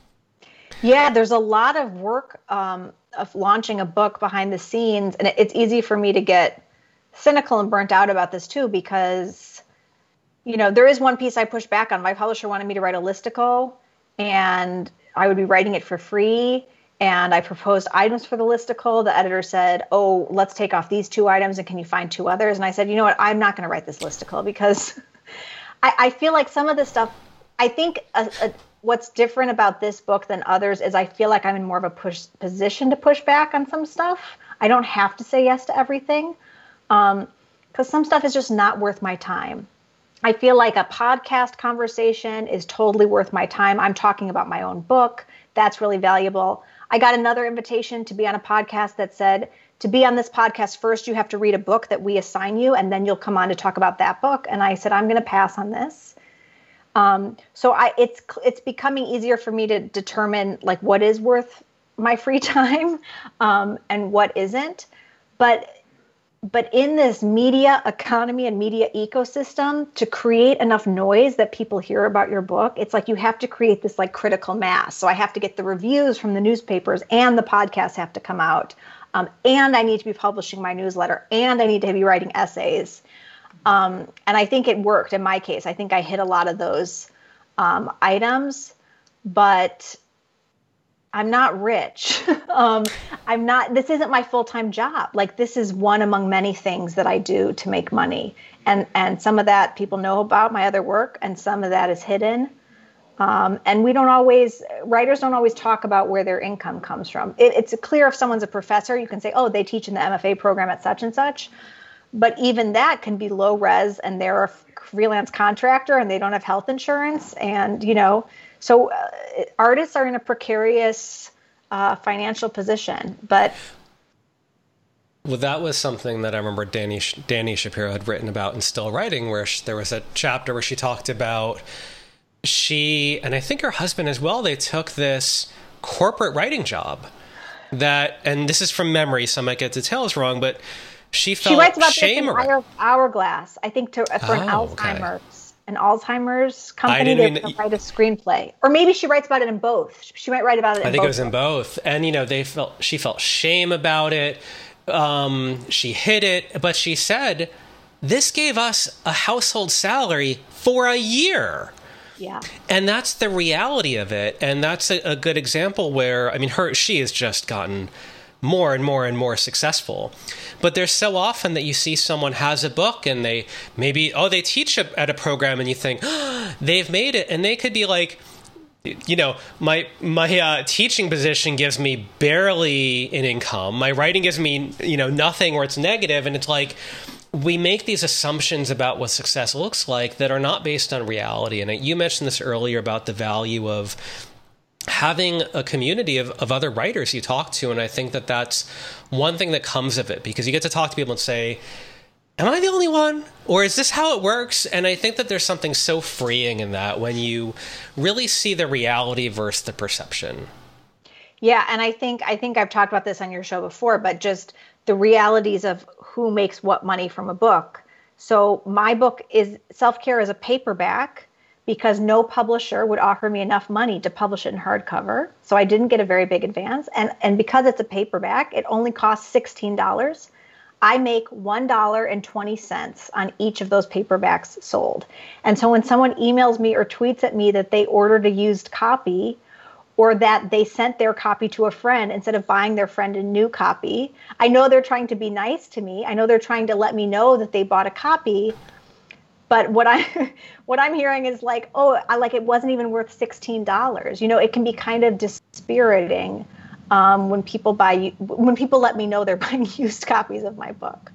Yeah, there's a lot of work um, of launching a book behind the scenes. And it's easy for me to get cynical and burnt out about this too, because, you know, there is one piece I pushed back on. My publisher wanted me to write a listicle, and I would be writing it for free. And I proposed items for the listicle. The editor said, oh, let's take off these two items, and can you find two others? And I said, you know what, I'm not going to write this listicle, because I, I feel like some of this stuff, I think a, a, what's different about this book than others is I feel like I'm in more of a push position to push back on some stuff. I don't have to say yes to everything, um, because some stuff is just not worth my time. I feel like a podcast conversation is totally worth my time. I'm talking about my own book. That's really valuable. I got another invitation to be on a podcast that said, to be on this podcast, first you have to read a book that we assign you, and then you'll come on to talk about that book. And I said, I'm going to pass on this. Um, so I, it's, it's becoming easier for me to determine like what is worth my free time, um, and what isn't. But, but in this media economy and media ecosystem, to create enough noise that people hear about your book, it's like you have to create this like critical mass. So I have to get the reviews from the newspapers, and the podcasts have to come out. Um, and I need to be publishing my newsletter, and I need to be writing essays. Um, and I think it worked in my case. I think I hit a lot of those um, items, but I'm not rich. um, I'm not, this isn't my full-time job. Like, this is one among many things that I do to make money. And, and some of that people know about my other work, and some of that is hidden. Um, and we don't always, writers don't always talk about where their income comes from. It, it's clear if someone's a professor, you can say, oh, they teach in the M F A program at such and such. But even that can be low res, and they're a freelance contractor, and they don't have health insurance. And, you know, so uh, artists are in a precarious uh, financial position. But well, that was something that I remember Danny, Danny Shapiro had written about in Still Writing, where she, there was a chapter where she talked about she, and I think her husband as well, they took this corporate writing job. that, and this is from memory, so I might get details wrong, but she felt she writes about shame this in around. Hourglass, I think, to, for an Oh, Alzheimer's. okay. An Alzheimer's company didn't that even- write a screenplay, or maybe she writes about it in both. She might write about it. In I think both it was in both, and you know, they felt she felt shame about it. Um, she hid it, but she said, "This gave us a household salary for a year." Yeah, And that's the reality of it, and that's a, a good example where, I mean, her she has just gotten more and more and more successful. But there's so often that you see someone has a book and they maybe, oh, they teach a, at a program and you think, oh, they've made it. And they could be like, you know, my my uh, teaching position gives me barely an income. My writing gives me, you know, nothing, or it's negative. And it's like, we make these assumptions about what success looks like that are not based on reality. And you mentioned this earlier about the value of having a community of, of other writers you talk to. And I think that that's one thing that comes of it, because you get to talk to people and say, am I the only one? Or is this how it works? And I think that there's something so freeing in that when you really see the reality versus the perception. yeah, and I think I think I've talked about this on your show before, but just the realities of who makes what money from a book. So my book is Self-Care is a paperback, because no publisher would offer me enough money to publish it in hardcover. So I didn't get a very big advance. And, and because it's a paperback, it only costs sixteen dollars. I make one dollar and twenty cents on each of those paperbacks sold. And so when someone emails me or tweets at me that they ordered a used copy, or that they sent their copy to a friend instead of buying their friend a new copy, I know they're trying to be nice to me. I know they're trying to let me know that they bought a copy. But what I, what I'm hearing is like, oh, I like it wasn't even worth sixteen dollars. You know, it can be kind of dispiriting um, when people buy, when people let me know they're buying used copies of my book.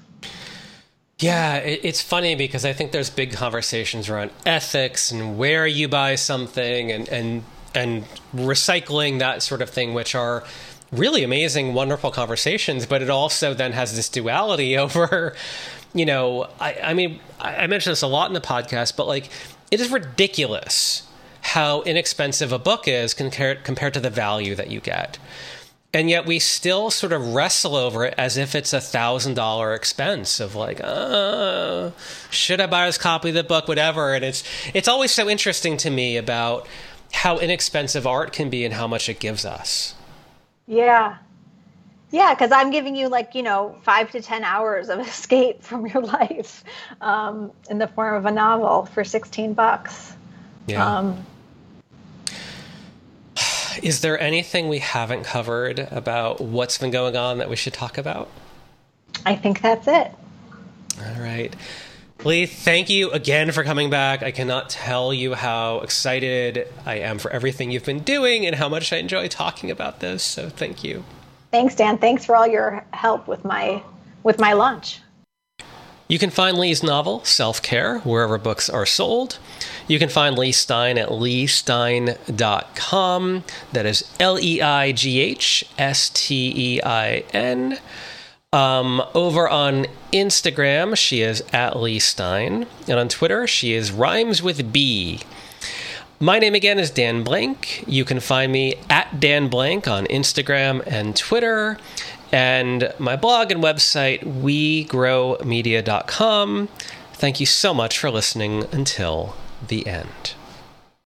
Yeah, it, it's funny because I think there's big conversations around ethics and where you buy something and and and recycling, that sort of thing, which are really amazing, wonderful conversations. But it also then has this duality over, you know, I, I mean, I, I mentioned this a lot in the podcast, but like, it is ridiculous how inexpensive a book is compared compared to the value that you get. And yet we still sort of wrestle over it as if it's a thousand dollar expense of like, uh, should I buy this copy of the book, whatever. And it's it's always so interesting to me about how inexpensive art can be and how much it gives us. Yeah. Yeah, because I'm giving you like, you know, five to ten hours of escape from your life um, in the form of a novel for sixteen bucks. Yeah. Um, Is there anything we haven't covered about what's been going on that we should talk about? I think that's it. All right. Lee, thank you again for coming back. I cannot tell you how excited I am for everything you've been doing and how much I enjoy talking about this. So thank you. Thanks, Dan. Thanks for all your help with my with my lunch. You can find Lee's novel, Self-Care, wherever books are sold. You can find Lee Stein at lee stein dot com. That is L E I G H S T E I N. Um, over on Instagram, she is at Lee Stein. And on Twitter, she is Rhymes with B. My name again is Dan Blank. You can find me at Dan Blank on Instagram and Twitter. And my blog and website, we grow media dot com. Thank you so much for listening until the end.